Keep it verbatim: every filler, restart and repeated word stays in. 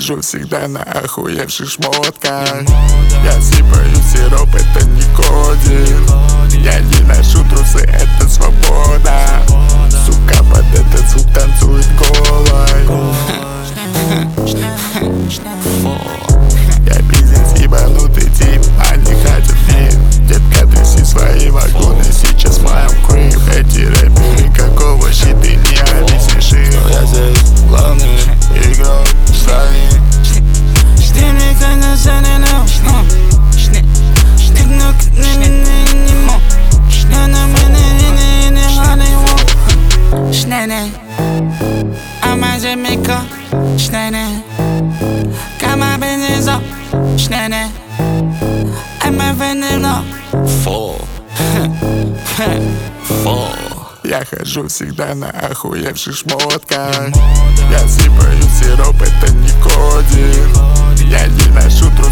хожу всегда на охуевших шмотках. Я сыпаю сироп, это не кодинг. Я не ношу трусы, это свобода. Сука под этот звук танцует голой. Я бизнес ебанутый тип, они хотят мир. Детка, тряси свои вагоны, сейчас в моем крип. Эти рэперы какого щит ты не объяснишь им. Я здесь главный игрок в стране. Ama Jamaica, schnell, Kama Benzo, schnell, I'm vanilla, Фу. Фу. Я хожу всегда на охуевших шмотках. Я сыпаю сироп, это не кодинг. Я не ношу трусы.